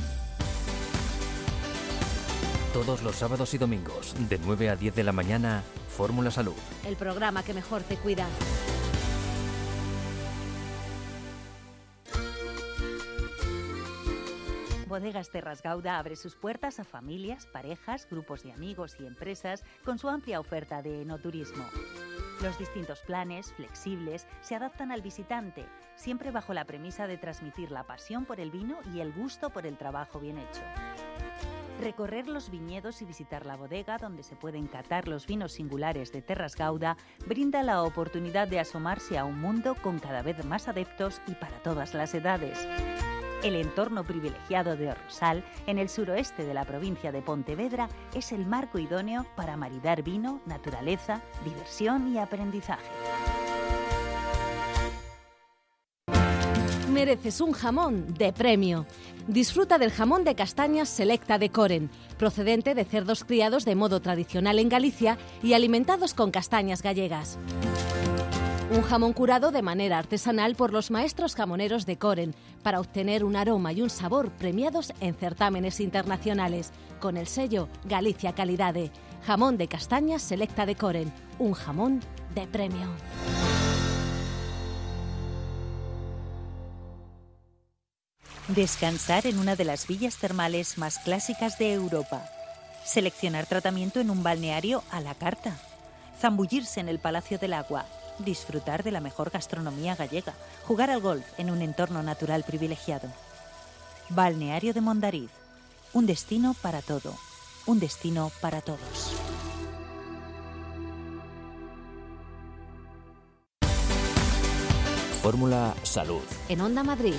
Todos los sábados y domingos, de 9 a 10 de la mañana, Fórmula Salud. El programa que mejor te cuida. Bodegas Terras Gauda abre sus puertas a familias, parejas, grupos de amigos y empresas con su amplia oferta de enoturismo. Los distintos planes, flexibles, se adaptan al visitante, siempre bajo la premisa de transmitir la pasión por el vino y el gusto por el trabajo bien hecho. Recorrer los viñedos y visitar la bodega donde se pueden catar los vinos singulares de Terras Gauda brinda la oportunidad de asomarse a un mundo con cada vez más adeptos y para todas las edades. El entorno privilegiado de Rosal, en el suroeste de la provincia de Pontevedra, es el marco idóneo para maridar vino, naturaleza, diversión y aprendizaje. Mereces un jamón de premio. Disfruta del jamón de castañas Selecta de Coren, procedente de cerdos criados de modo tradicional en Galicia y alimentados con castañas gallegas. Un jamón curado de manera artesanal por los maestros jamoneros de Coren para obtener un aroma y un sabor premiados en certámenes internacionales, con el sello Galicia Calidade. Jamón de castañas Selecta de Coren, un jamón de premio. Descansar en una de las villas termales más clásicas de Europa. Seleccionar tratamiento en un balneario a la carta. Zambullirse en el Palacio del Agua. Disfrutar de la mejor gastronomía gallega. Jugar al golf en un entorno natural privilegiado. Balneario de Mondariz. Un destino para todo. Un destino para todos. Fórmula Salud. En Onda Madrid.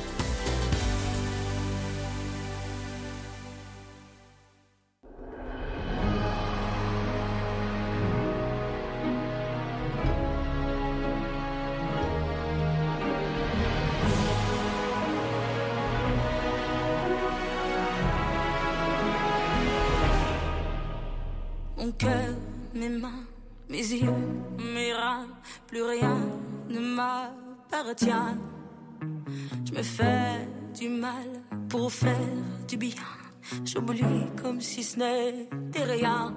Mon cœur, mes mains, mes yeux, mes reins, plus rien ne m'appartient. Je me fais du mal pour faire du bien. J'oublie comme si ce n'était rien.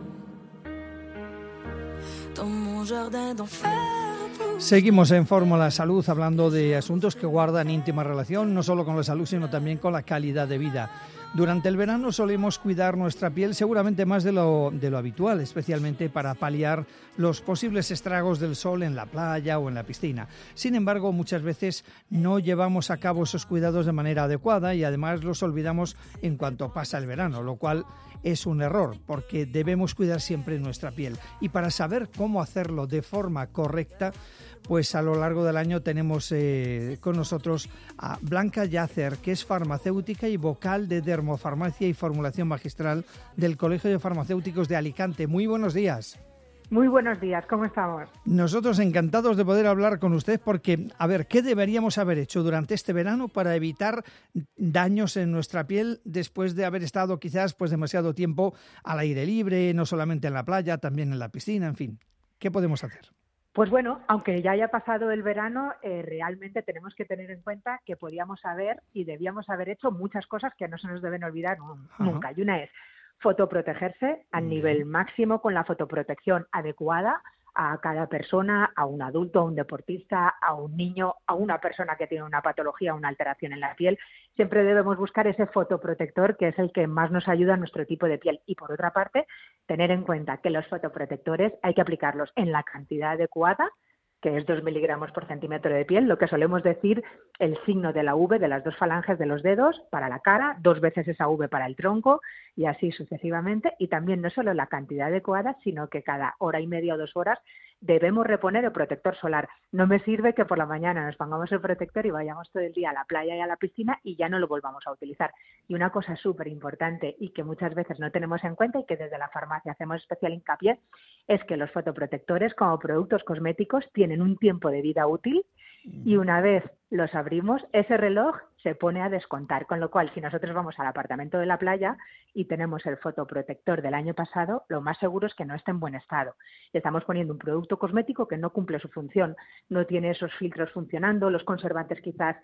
Dans mon jardin d'enfer. Seguimos en Fórmula Salud hablando de asuntos que guardan íntima relación no solo con la salud sino también con la calidad de vida. Durante el verano solemos cuidar nuestra piel seguramente más de lo habitual, especialmente para paliar los posibles estragos del sol en la playa o en la piscina. Sin embargo, muchas veces no llevamos a cabo esos cuidados de manera adecuada y además los olvidamos en cuanto pasa el verano, lo cual es un error porque debemos cuidar siempre nuestra piel. Y para saber cómo hacerlo de forma correcta, pues a lo largo del año tenemos con nosotros a Blanca Yacer, que es farmacéutica y vocal de Dermofarmacia y Formulación Magistral del Colegio de Farmacéuticos de Alicante. Muy buenos días. Muy buenos días, ¿cómo estamos? Nosotros encantados de poder hablar con usted porque, a ver, ¿qué deberíamos haber hecho durante este verano para evitar daños en nuestra piel después de haber estado quizás pues demasiado tiempo al aire libre, no solamente en la playa, también en la piscina, en fin? ¿Qué podemos hacer? Pues bueno, aunque ya haya pasado el verano, realmente tenemos que tener en cuenta que podíamos haber y debíamos haber hecho muchas cosas que no se nos deben olvidar nunca. Y una es fotoprotegerse al nivel máximo con la fotoprotección adecuada a cada persona, a un adulto, a un deportista, a un niño, a una persona que tiene una patología, una alteración en la piel. Siempre debemos buscar ese fotoprotector que es el que más nos ayuda a nuestro tipo de piel. Y por otra parte, tener en cuenta que los fotoprotectores hay que aplicarlos en la cantidad adecuada, que es 2 miligramos por centímetro de piel, lo que solemos decir el signo de la V de las 2 falanges de los dedos para la cara, 2 veces esa V para el tronco y así sucesivamente. Y también no solo la cantidad adecuada, sino que cada hora y media o 2 horas debemos reponer el protector solar. No me sirve que por la mañana nos pongamos el protector y vayamos todo el día a la playa y a la piscina y ya no lo volvamos a utilizar. Y una cosa súper importante y que muchas veces no tenemos en cuenta y que desde la farmacia hacemos especial hincapié es que los fotoprotectores como productos cosméticos tienen un tiempo de vida útil y una vez los abrimos, ese reloj se pone a descontar, con lo cual si nosotros vamos al apartamento de la playa y tenemos el fotoprotector del año pasado, lo más seguro es que no esté en buen estado. Estamos poniendo un producto cosmético que no cumple su función, no tiene esos filtros funcionando, los conservantes quizás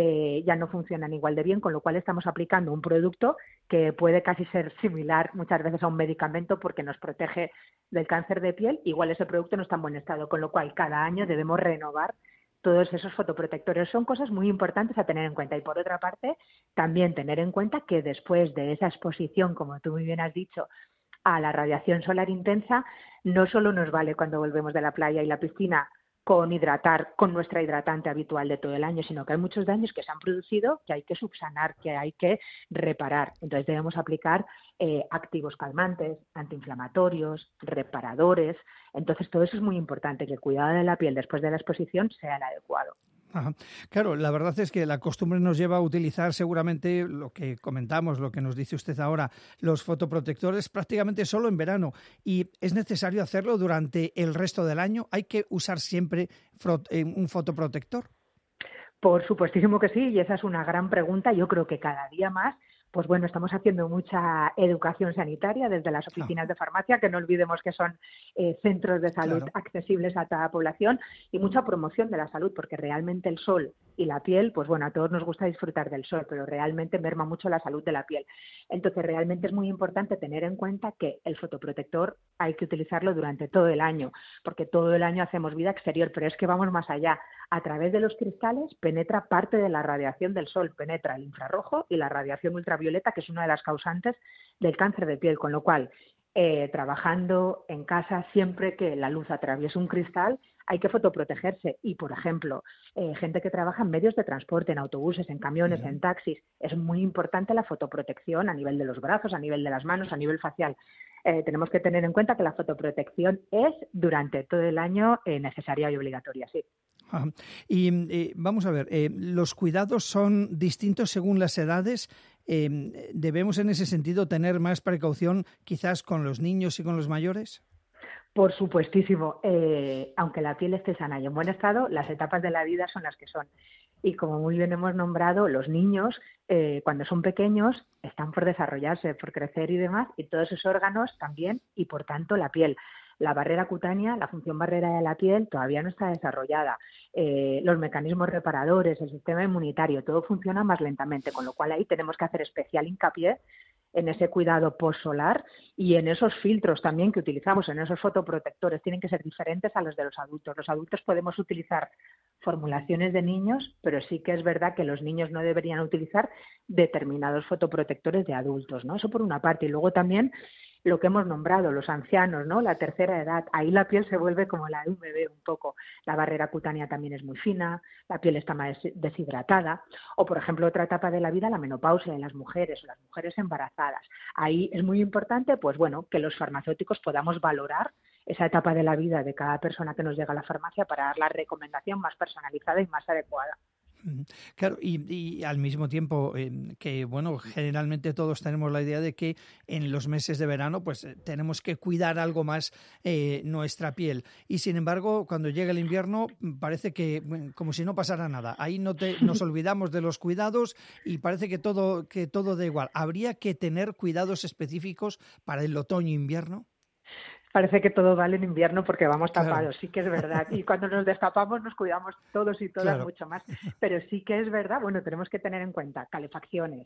ya no funcionan igual de bien, con lo cual estamos aplicando un producto que puede casi ser similar muchas veces a un medicamento porque nos protege del cáncer de piel, igual ese producto no está en buen estado, con lo cual cada año debemos renovar todos esos fotoprotectores. Son cosas muy importantes a tener en cuenta. Y por otra parte, También tener en cuenta que después de esa exposición, como tú muy bien has dicho, a la radiación solar intensa, no solo nos vale cuando volvemos de la playa y la piscina con hidratar con nuestra hidratante habitual de todo el año, sino que hay muchos daños que se han producido que hay que subsanar, que hay que reparar. Entonces debemos aplicar activos calmantes, antiinflamatorios, reparadores. Entonces todo eso es muy importante, que el cuidado de la piel después de la exposición sea el adecuado. Ajá. Claro, la verdad es que la costumbre nos lleva a utilizar seguramente lo que comentamos, lo que nos dice usted ahora, los fotoprotectores prácticamente solo en verano, y es necesario hacerlo durante el resto del año. ¿Hay que usar siempre un fotoprotector? Por supuestísimo que sí, y esa es una gran pregunta. Yo creo que cada día más, pues bueno, estamos haciendo mucha educación sanitaria desde las oficinas de farmacia, que no olvidemos que son centros de salud accesibles a toda la población, y mucha promoción de la salud, porque realmente el sol y la piel, pues bueno, a todos nos gusta disfrutar del sol, pero realmente merma mucho la salud de la piel. Entonces, realmente es muy importante tener en cuenta que el fotoprotector hay que utilizarlo durante todo el año, porque todo el año hacemos vida exterior, pero es que vamos más allá. A través de los cristales penetra parte de la radiación del sol, penetra el infrarrojo y la radiación ultravioleta, que es una de las causantes del cáncer de piel, con lo cual, trabajando en casa, siempre que la luz atraviese un cristal, hay que fotoprotegerse. Y, por ejemplo, gente que trabaja en medios de transporte, en autobuses, en camiones, en taxis, es muy importante la fotoprotección a nivel de los brazos, a nivel de las manos, a nivel facial. Tenemos que tener en cuenta que la fotoprotección es durante todo el año necesaria y obligatoria, sí. Ajá. Y vamos a ver, ¿los cuidados son distintos según las edades? ¿Debemos en ese sentido tener más precaución quizás con los niños y con los mayores? Por supuestísimo. Aunque la piel esté sana y en buen estado, las etapas de la vida son las que son. Y como muy bien hemos nombrado, los niños, cuando son pequeños, están por desarrollarse, por crecer y demás, y todos sus órganos también, y por tanto la piel. La barrera cutánea, la función barrera de la piel todavía no está desarrollada. Los mecanismos reparadores, el sistema inmunitario, todo funciona más lentamente, con lo cual ahí tenemos que hacer especial hincapié en ese cuidado postsolar y en esos filtros también que utilizamos, en esos fotoprotectores. Tienen que ser diferentes a los de los adultos. Los adultos podemos utilizar formulaciones de niños, pero sí que es verdad que los niños no deberían utilizar determinados fotoprotectores de adultos, ¿no? Eso por una parte. Y luego también lo que hemos nombrado, los ancianos, ¿no? La tercera edad, ahí la piel se vuelve como la de un bebé un poco. La barrera cutánea también es muy fina, la piel está más deshidratada. O, por ejemplo, otra etapa de la vida, la menopausia en las mujeres o las mujeres embarazadas. Ahí es muy importante, pues bueno, que los farmacéuticos podamos valorar esa etapa de la vida de cada persona que nos llega a la farmacia para dar la recomendación más personalizada y más adecuada. Claro, y al mismo tiempo que, bueno, generalmente todos tenemos la idea de que en los meses de verano pues tenemos que cuidar algo más nuestra piel. Y sin embargo, cuando llega el invierno parece que como si no pasara nada. Ahí nos olvidamos de los cuidados y parece que todo da igual. ¿Habría que tener cuidados específicos para el otoño-invierno? Parece que todo vale en invierno porque vamos tapados, claro. Sí que es verdad. Y cuando nos destapamos nos cuidamos todos y todas mucho más. Pero sí que es verdad, bueno, tenemos que tener en cuenta calefacciones,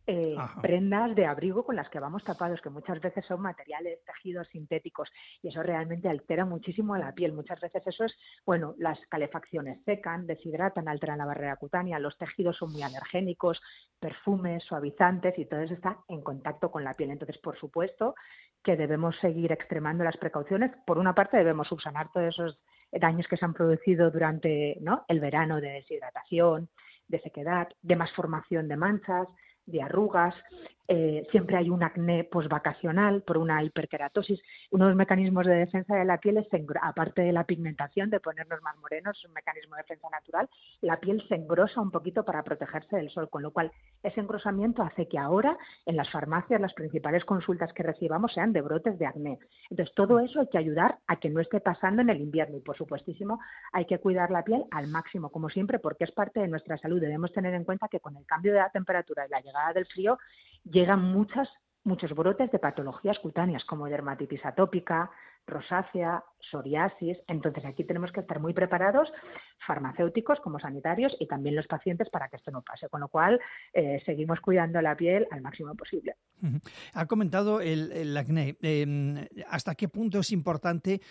prendas de abrigo con las que vamos tapados, que muchas veces son materiales, tejidos sintéticos, y eso realmente altera muchísimo a la piel. Muchas veces eso es, bueno, las calefacciones secan, deshidratan, alteran la barrera cutánea, los tejidos son muy alergénicos, perfumes, suavizantes, y todo eso está en contacto con la piel. Entonces, por supuesto que debemos seguir extremando las precauciones. Por una parte, debemos subsanar todos esos daños que se han producido durante, ¿no?, el verano, de deshidratación, de sequedad, de más formación de manchas, de arrugas. Siempre hay un acné posvacacional por una hiperkeratosis. Uno de los mecanismos de defensa de la piel es, aparte de la pigmentación, de ponernos más morenos, es un mecanismo de defensa natural, la piel se engrosa un poquito para protegerse del sol, con lo cual ese engrosamiento hace que ahora en las farmacias las principales consultas que recibamos sean de brotes de acné. Entonces todo eso hay que ayudar a que no esté pasando en el invierno y, por supuestísimo, hay que cuidar la piel al máximo, como siempre, porque es parte de nuestra salud. Debemos tener en cuenta que con el cambio de la temperatura y la llegada del frío llegan muchos brotes de patologías cutáneas como dermatitis atópica, rosácea, psoriasis. Entonces aquí tenemos que estar muy preparados, farmacéuticos como sanitarios y también los pacientes, para que esto no pase. Con lo cual seguimos cuidando la piel al máximo posible. Ha comentado el acné. ¿Hasta qué punto es importante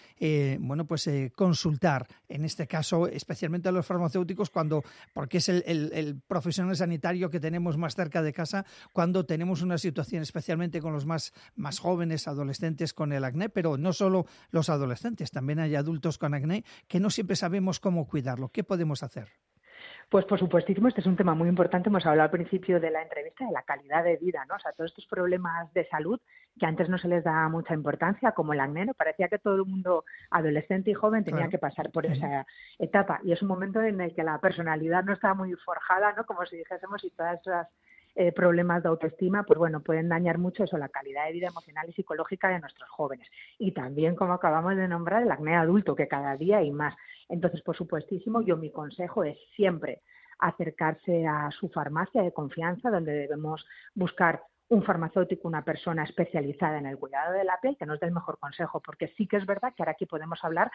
consultar, en este caso, especialmente a los farmacéuticos, porque es el profesional sanitario que tenemos más cerca de casa, cuando tenemos una situación, especialmente con los más jóvenes, adolescentes con el acné, pero no solo los adolescentes, también hay adultos con acné que no siempre sabemos cómo cuidarlo? ¿Qué podemos hacer? Pues por supuestísimo, este es un tema muy importante. Hemos hablado al principio de la entrevista de la calidad de vida, ¿no? O sea, todos estos problemas de salud que antes no se les da mucha importancia, como el acné, ¿no? Parecía que todo el mundo, adolescente y joven, tenía que pasar por esa etapa. Y es un momento en el que la personalidad no está muy forjada, ¿no? Como si dijésemos, y todas esas problemas de autoestima, pues bueno, pueden dañar mucho eso, la calidad de vida emocional y psicológica de nuestros jóvenes. Y también, como acabamos de nombrar, el acné adulto, que cada día hay más. Entonces, por supuestísimo, mi consejo es siempre acercarse a su farmacia de confianza, donde debemos buscar un farmacéutico, una persona especializada en el cuidado de la piel, que nos dé el mejor consejo, porque sí que es verdad que ahora aquí podemos hablar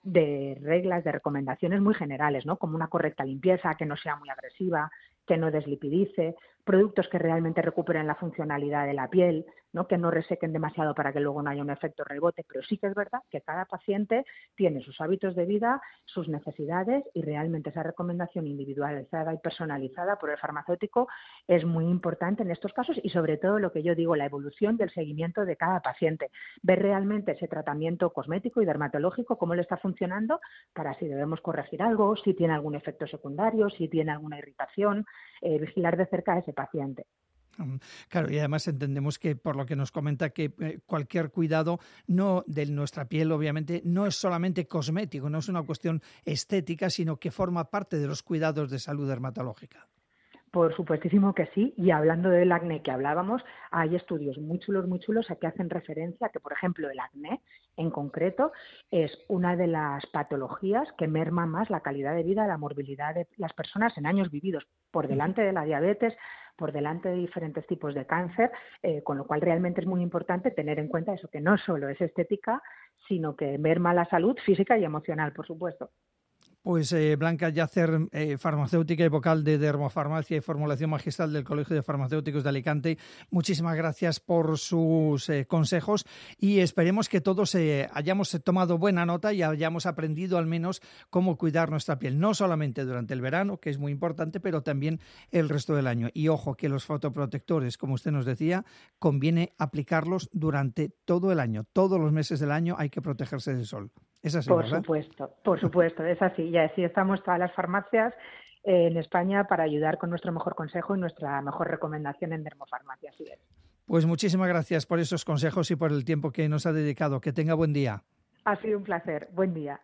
de reglas, de recomendaciones muy generales, ¿no? Como una correcta limpieza, que no sea muy agresiva, que no deslipidice, productos que realmente recuperen la funcionalidad de la piel, ¿no? Que no resequen demasiado para que luego no haya un efecto rebote, pero sí que es verdad que cada paciente tiene sus hábitos de vida, sus necesidades, y realmente esa recomendación individualizada y personalizada por el farmacéutico es muy importante en estos casos, y sobre todo lo que yo digo, la evolución del seguimiento de cada paciente, ver realmente ese tratamiento cosmético y dermatológico, cómo le está funcionando, para si debemos corregir algo, si tiene algún efecto secundario, si tiene alguna irritación, vigilar de cerca a ese paciente. Claro, y además entendemos que, por lo que nos comenta, que cualquier cuidado de nuestra piel, obviamente, no es solamente cosmético, no es una cuestión estética, sino que forma parte de los cuidados de salud dermatológica. Por supuestísimo que sí, y hablando del acné que hablábamos, hay estudios muy chulos a que hacen referencia a que, por ejemplo, el acné en concreto es una de las patologías que merma más la calidad de vida, la morbilidad de las personas en años vividos, por delante de la diabetes, por delante de diferentes tipos de cáncer, con lo cual realmente es muy importante tener en cuenta eso, que no solo es estética, sino que merma la salud física y emocional, por supuesto. Pues Blanca Yacer, farmacéutica y vocal de Dermofarmacia y Formulación Magistral del Colegio de Farmacéuticos de Alicante, muchísimas gracias por sus consejos, y esperemos que todos hayamos tomado buena nota y hayamos aprendido al menos cómo cuidar nuestra piel, no solamente durante el verano, que es muy importante, pero también el resto del año. Y ojo, que los fotoprotectores, como usted nos decía, conviene aplicarlos durante todo el año. Todos los meses del año hay que protegerse del sol. Es así, por ¿verdad? Por supuesto, es así. Y así estamos todas las farmacias en España para ayudar con nuestro mejor consejo y nuestra mejor recomendación en Dermofarmacia. Así es. Pues muchísimas gracias por esos consejos y por el tiempo que nos ha dedicado. Que tenga buen día. Ha sido un placer. Buen día.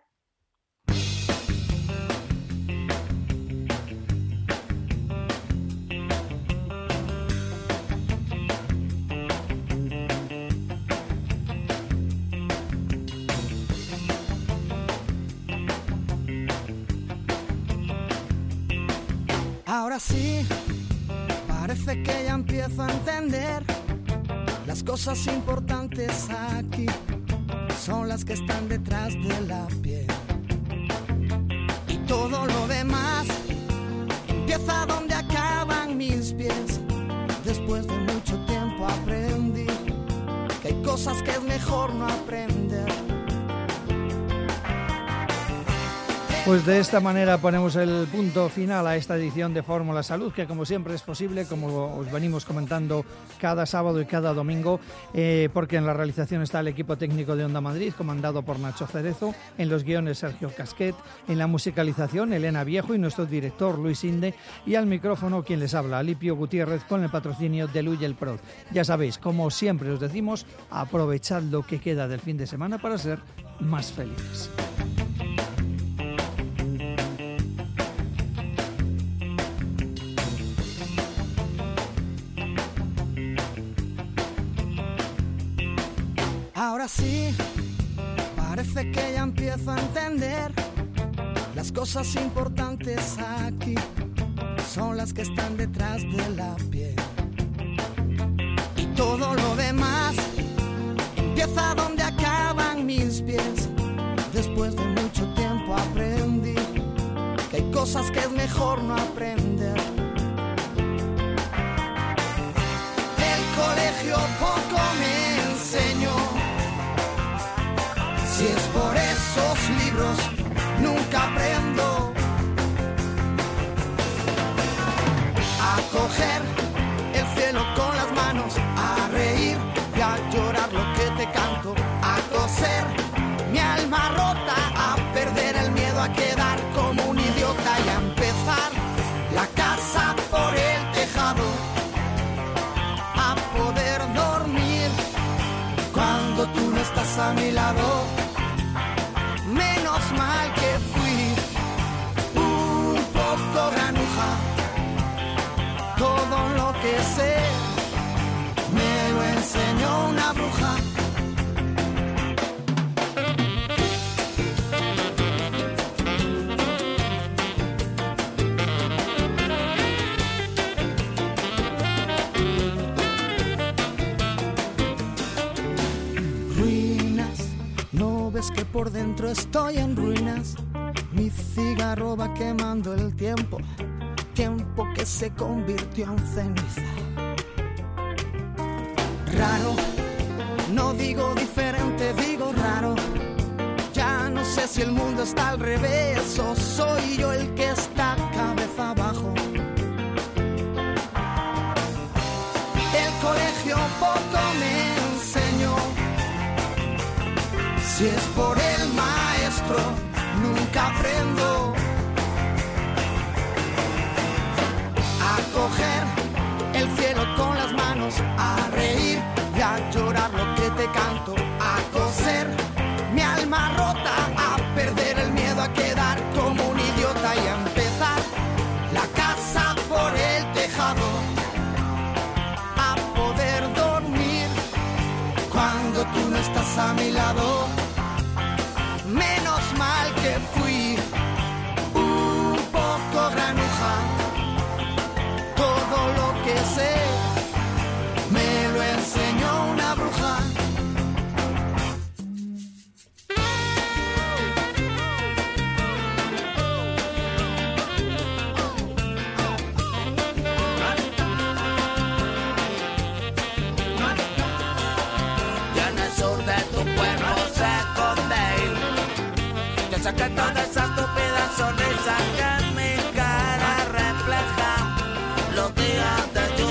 Ahora sí, parece que ya empiezo a entender. Las cosas importantes aquí son las que están detrás de la piel. Y todo lo demás empieza donde acaban mis pies. Después de mucho tiempo aprendí que hay cosas que es mejor no aprender. Pues de esta manera ponemos el punto final a esta edición de Fórmula Salud, que como siempre es posible, como os venimos comentando cada sábado y cada domingo, porque en la realización está el equipo técnico de Onda Madrid, comandado por Nacho Cerezo, en los guiones Sergio Casquet, en la musicalización Elena Viejo y nuestro director Luis Inde, y al micrófono quien les habla, Alipio Gutiérrez, con el patrocinio de Luyel Prod. Ya sabéis, como siempre os decimos, aprovechad lo que queda del fin de semana para ser más felices. Ahora sí, parece que ya empiezo a entender. Las cosas importantes aquí son las que están detrás de la piel. Y todo lo demás empieza donde acaban en mis pies. Después de mucho tiempo aprendí que hay cosas que es mejor no aprender. El colegio poco me enseñó. Si es por esos libros, nunca aprendo a coger el cielo con las manos, a reír y a llorar lo que te canto, a coser mi alma rota, a perder el miedo a quedar como un idiota y a empezar la casa por el tejado, a poder dormir cuando tú no estás a mi lado. Menos mal que fui un poco granuja. Todo lo que sé me lo enseñó una bruja. Ruinas, ¿no ves que por dentro estoy en ruinas? Mi cigarro va quemando el tiempo, tiempo que se convirtió en ceniza. Raro, no digo diferente, digo raro. Ya no sé si el mundo está al revés o soy yo el que está cabeza abajo. El colegio poco me enseñó. Si es por el maestro, nunca aprendo a coger el cielo con las manos, a reír y a llorar lo que te canto, a coser mi alma rota, a perder el miedo a quedar como un idiota y a empezar la casa por el tejado, a poder dormir cuando tú no estás a mi lado. Menos mal que fui un poco granuja. Todo lo que sé me lo enseñó una bruja. Ya en el sur de tu cuerpo se esconde. Yo sé que toda esa estúpida sonrisa que en mi cara refleja los días de lluvia